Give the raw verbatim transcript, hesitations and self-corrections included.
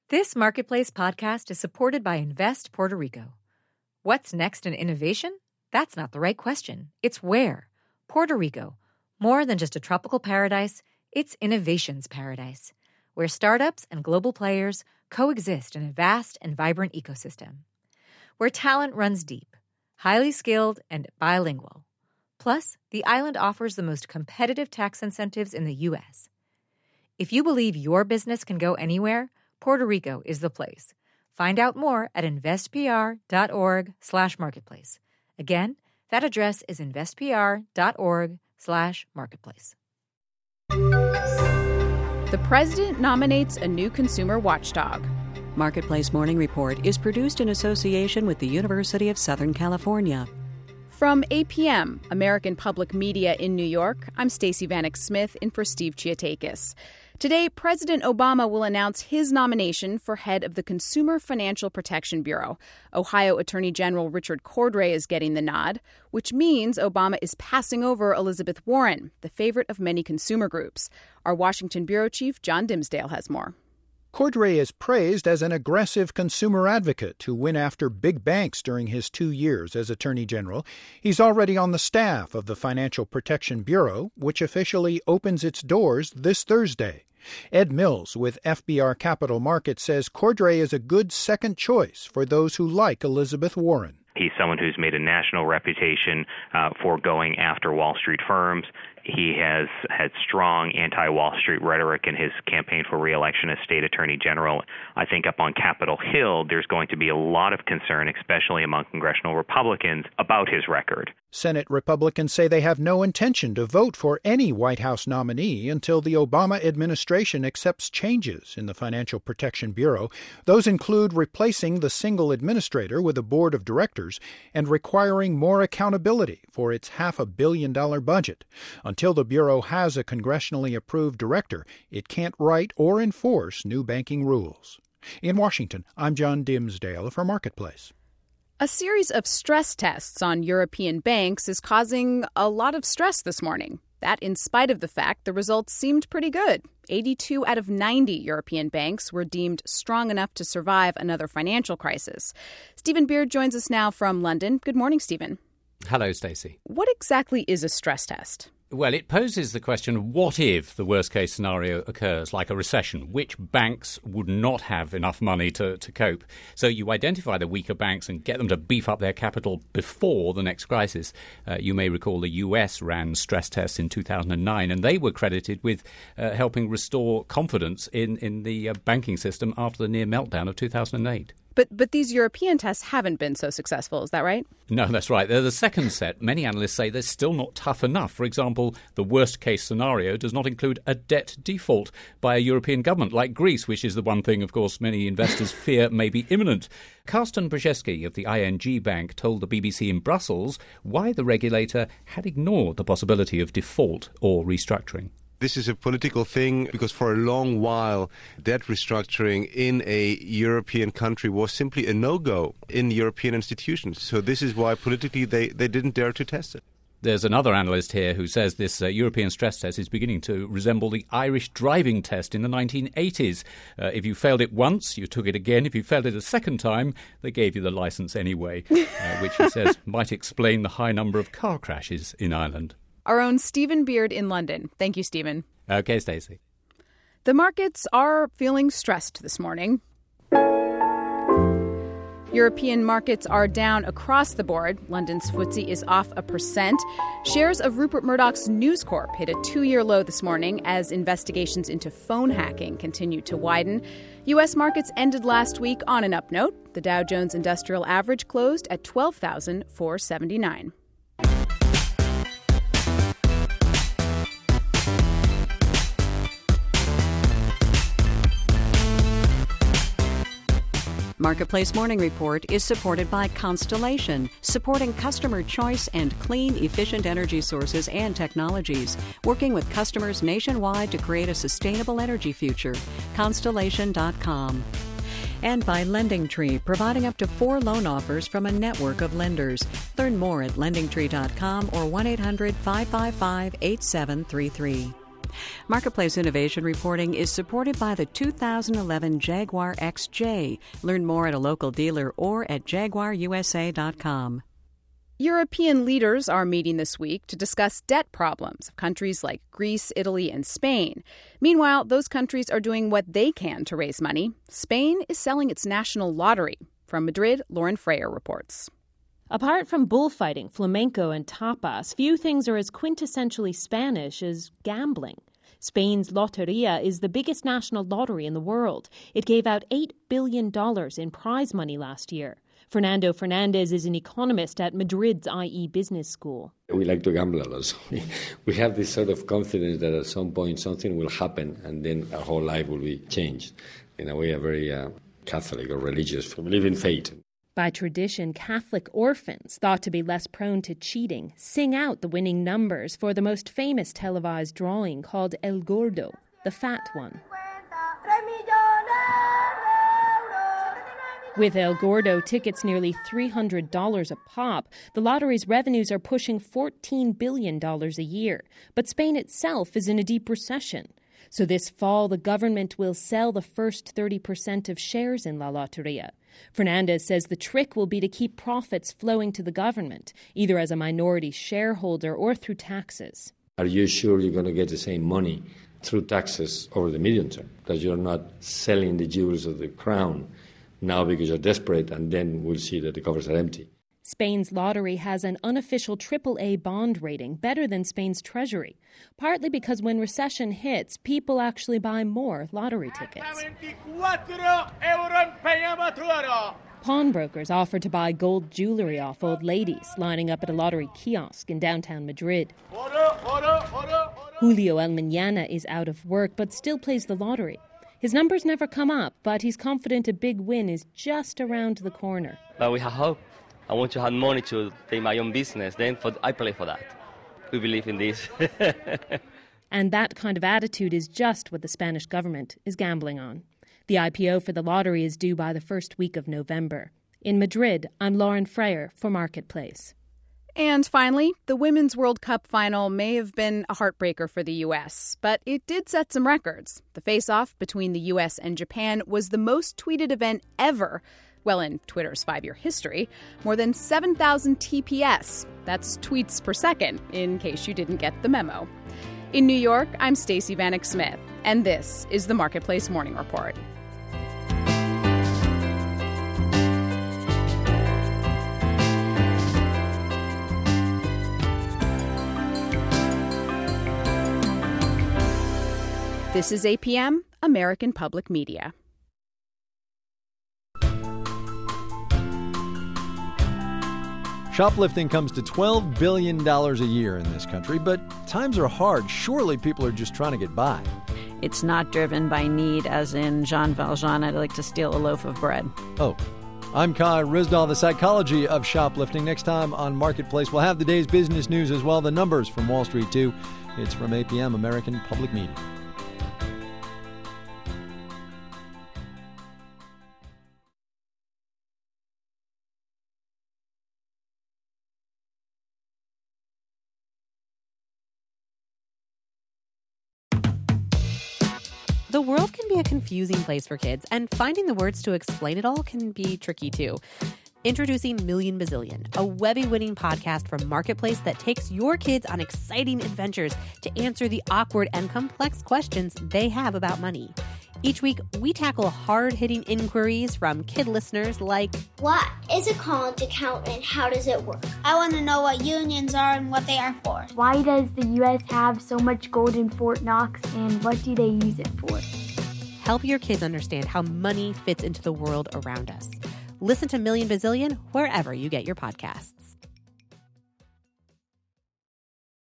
This Marketplace podcast is supported by Invest Puerto Rico. What's next in innovation? That's not the right question. It's where. Puerto Rico. More than just a tropical paradise, it's innovation's paradise, where startups and global players coexist in a vast and vibrant ecosystem. Where talent runs deep, highly skilled, and bilingual. Plus, the island offers the most competitive tax incentives in the U S. If you believe your business can go anywhere, Puerto Rico is the place. Find out more at investpr.org slash marketplace. Again, that address is investpr.org slash marketplace. The president nominates a new consumer watchdog. Marketplace Morning Report is produced in association with the University of Southern California. From A P M, American Public Media in New York, I'm Stacey Vanek Smith in for Steve Chiotakis. Today, President Obama will announce his nomination for head of the Consumer Financial Protection Bureau. Ohio Attorney General Richard Cordray is getting the nod, which means Obama is passing over Elizabeth Warren, the favorite of many consumer groups. Our Washington bureau chief, John Dimsdale, has more. Cordray is praised as an aggressive consumer advocate who went after big banks during his two years as Attorney General. He's already on the staff of the Financial Protection Bureau, which officially opens its doors this Thursday. Ed Mills with F B R Capital Markets says Cordray is a good second choice for those who like Elizabeth Warren. He's someone who's made a national reputation uh, for going after Wall Street firms. He has had strong anti-Wall Street rhetoric in his campaign for re-election as state attorney general. I think up on Capitol Hill, there's going to be a lot of concern, especially among congressional Republicans, about his record. Senate Republicans say they have no intention to vote for any White House nominee until the Obama administration accepts changes in the Financial Protection Bureau. Those include replacing the single administrator with a board of directors and requiring more accountability for its half a billion dollar budget. Until the Bureau has a congressionally approved director, it can't write or enforce new banking rules. In Washington, I'm John Dimsdale for Marketplace. A series of stress tests on European banks is causing a lot of stress this morning. That in spite of the fact the results seemed pretty good. eighty-two out of ninety European banks were deemed strong enough to survive another financial crisis. Stephen Beard joins us now from London. Good morning, Stephen. Hello, Stacey. What exactly is a stress test? Well, it poses the question, what if the worst-case scenario occurs, like a recession? Which banks would not have enough money to, to cope? So you identify the weaker banks and get them to beef up their capital before the next crisis. Uh, you may recall the U S ran stress tests in two thousand nine, and they were credited with uh, helping restore confidence in, in the uh, banking system after the near meltdown of two thousand eight. But but these European tests haven't been so successful, is that right? No, that's right. They're the second set. Many analysts say they're still not tough enough. For example, the worst-case scenario does not include a debt default by a European government like Greece, which is the one thing, of course, many investors fear may be imminent. Karsten Brzezinski of the I N G Bank told the B B C in Brussels why the regulator had ignored the possibility of default or restructuring. This is a political thing because for a long while, debt restructuring in a European country was simply a no-go in European institutions. So this is why politically they, they didn't dare to test it. There's another analyst here who says this uh, European stress test is beginning to resemble the Irish driving test in the nineteen eighties. Uh, if you failed it once, you took it again. If you failed it a second time, they gave you the licence anyway, uh, which he says might explain the high number of car crashes in Ireland. Our own Stephen Beard in London. Thank you, Stephen. OK, Stacey. The markets are feeling stressed this morning. European markets are down across the board. London's F T S E is off a percent. Shares of Rupert Murdoch's News Corp hit a two-year low this morning as investigations into phone hacking continue to widen. U S markets ended last week on an up note. The Dow Jones Industrial Average closed at twelve thousand four hundred seventy-nine. Marketplace Morning Report is supported by Constellation, supporting customer choice and clean, efficient energy sources and technologies, working with customers nationwide to create a sustainable energy future. Constellation dot com. And by LendingTree, providing up to four loan offers from a network of lenders. Learn more at lending tree dot com or one eight hundred five five five eight seven three three. Marketplace Innovation Reporting is supported by the two thousand eleven Jaguar X J. Learn more at a local dealer or at jaguar u s a dot com. European leaders are meeting this week to discuss debt problems of countries like Greece, Italy, and Spain. Meanwhile, those countries are doing what they can to raise money. Spain is selling its national lottery. From Madrid, Lauren Freyer reports. Apart from bullfighting, flamenco, and tapas, few things are as quintessentially Spanish as gambling. Spain's Loteria is the biggest national lottery in the world. It gave out eight billion dollars in prize money last year. Fernando Fernandez is an economist at Madrid's I E Business School. We like to gamble a lot. We have this sort of confidence that at some point something will happen and then our whole life will be changed. In a way, a very uh, Catholic or religious. We believe in fate. By tradition, Catholic orphans, thought to be less prone to cheating, sing out the winning numbers for the most famous televised drawing called El Gordo, the fat one. With El Gordo tickets nearly three hundred dollars a pop, the lottery's revenues are pushing fourteen billion dollars a year. But Spain itself is in a deep recession. So this fall, the government will sell the first thirty percent of shares in La Loteria. Fernandez says the trick will be to keep profits flowing to the government, either as a minority shareholder or through taxes. Are you sure you're going to get the same money through taxes over the medium term? That you're not selling the jewels of the crown now because you're desperate, and then we'll see that the coffers are empty. Spain's lottery has an unofficial triple A bond rating, better than Spain's treasury, partly because when recession hits, people actually buy more lottery tickets. Pawnbrokers offer to buy gold jewelry off old ladies lining up at a lottery kiosk in downtown Madrid. Julio El Mañana is out of work but still plays the lottery. His numbers never come up, but he's confident a big win is just around the corner. But we have hope. I want to have money to take my own business. Then for, I play for that. We believe in this. And that kind of attitude is just what the Spanish government is gambling on. The I P O for the lottery is due by the first week of November. In Madrid, I'm Lauren Freyer for Marketplace. And finally, the Women's World Cup final may have been a heartbreaker for the U S, but it did set some records. The face-off between the U S and Japan was the most tweeted event ever. Well, in Twitter's five-year history, more than seven thousand T P S. That's tweets per second, in case you didn't get the memo. In New York, I'm Stacey Vanek Smith, and this is the Marketplace Morning Report. This is A P M, American Public Media. Shoplifting comes to twelve billion dollars a year in this country, but times are hard. Surely people are just trying to get by. It's not driven by need, as in Jean Valjean, I'd like to steal a loaf of bread. Oh. I'm Kai Ryssdal, the psychology of shoplifting. Next time on Marketplace, we'll have the day's business news as well, the numbers from Wall Street, too. It's from A P M, American Public Media. The world can be a confusing place for kids, and finding the words to explain it all can be tricky, too. Introducing Million Bazillion, a Webby-winning podcast from Marketplace that takes your kids on exciting adventures to answer the awkward and complex questions they have about money. Each week, we tackle hard-hitting inquiries from kid listeners like, what is a college account and how does it work? I want to know what unions are and what they are for. Why does the U S have so much gold in Fort Knox and what do they use it for? Help your kids understand how money fits into the world around us. Listen to Million Bazillion wherever you get your podcasts.